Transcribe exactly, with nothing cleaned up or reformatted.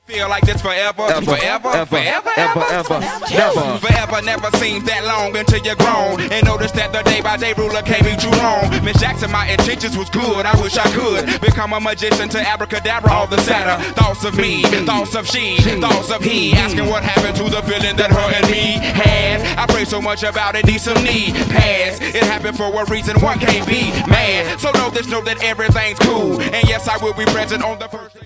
Feel like this forever, Ever, forever, ever, forever, ever, ever, never. Forever never seems that long until you're grown and notice that the day by day ruler can't be too long. Miss Jackson, my intentions was good. I wish I could become a magician to abracadabra all the Saturn. Thoughts of me, thoughts of she, thoughts of he, asking what happened to the feeling that her and me had. I pray so much about it, need some need pass. It happened for a reason, one can't be mad. So know this, know that everything's cool, and yes, I will be present on the first.